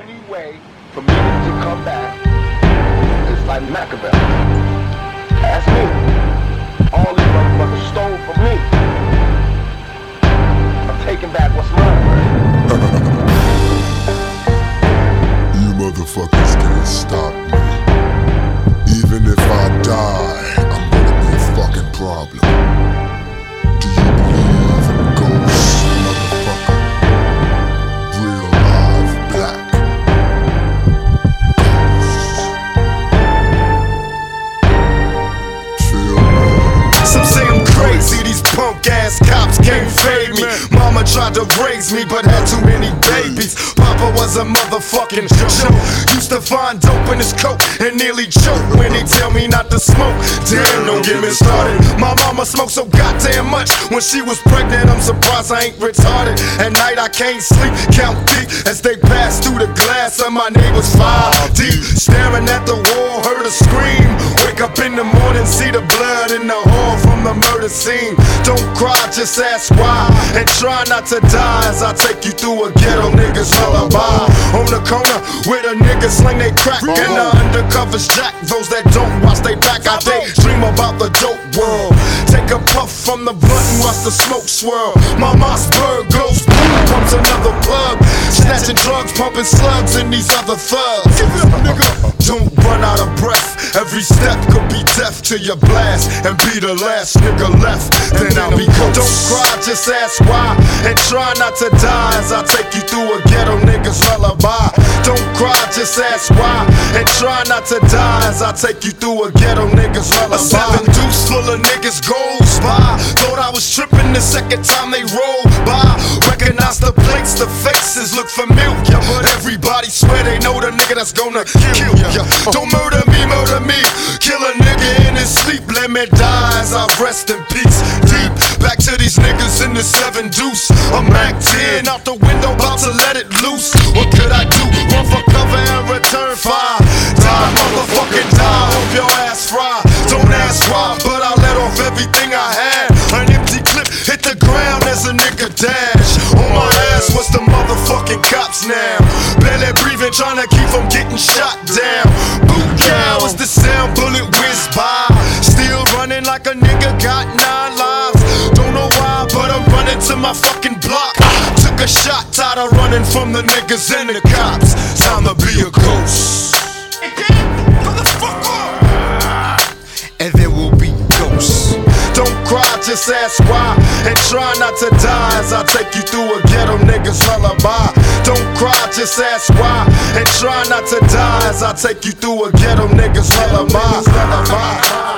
only way for me to come back is like Machiavelli. That's me. All these motherfuckers stole from me. I'm taking back what's mine. You motherfuckers can't stop me. Even if I die, I'm gonna be a fucking problem. Do you believe in ghosts, motherfucker? Real live black ghosts. Feel me? Some say I'm crazy, these punk ass cops can't fade me. Mama tried to raise me but had too many babies. Papa was a motherfucking joke. Used to find dope in his coat and nearly choke when he tell me not to smoke. Damn, don't get me started. My mama smoked so goddamn much when she was pregnant. I'm surprised I ain't retarded. At night I can't sleep, count deep as they pass through the glass of my neighbor's 5D. Staring at the wall, heard a scream. Wake up in the morning, see the blood in the hall from the murder scene. Don't cry, just ask why, and try not to die as I take you through a ghetto nigga's lullaby. On the corner where the niggas sling they crack and the undercovers jack. Those that don't watch they back, I daydream about the dope world. Take a puff from the blunt and watch the smoke swirl. My Mossberg goes boom, pumps another plug. Snatching drugs, pumping slugs in these other thugs. Don't run out of breath. Every step could be death to your blast and be the last nigga left. Then I'll be ghost. Don't cry, just ask why, and try not to die as I take you through a ghetto nigga's lullaby. Don't cry, just ask why, and try not to die as I take you through a ghetto nigga's lullaby. A 7 deuce full of niggas goes by. Thought I was tripping the second time they rolled by. Recognize the plates, the faces look familiar, but everybody swear they know the nigga that's gonna kill ya. Don't murder me, murder me. Kill a nigga in his sleep, let me die as I rest in peace. Deep back to these niggas in the 7 deuce. I'm Mac 10 out the window, about to let it loose. What could I do? Run for cover and return fire. Die, motherfucking die. Hope your ass fry. Don't ask why, but I let off everything I had. An empty clip hit the ground as a nigga dash. On my ass was the motherfucking cops now. Barely breathing, trying to keep from getting shot down. Boot cow is the sound, bullet whiz by. Still running like a nigga got 9 lives. Don't know why, but I'm running to my fucking block. Took a shot, tired of running from the niggas and the cops. Time to be a ghost. And there will be ghosts. Don't cry, just ask why, and try not to die as I take you through a ghetto nigga's lullaby. Don't cry, just ask why, and try not to die as I take you through a ghetto nigga's lullaby.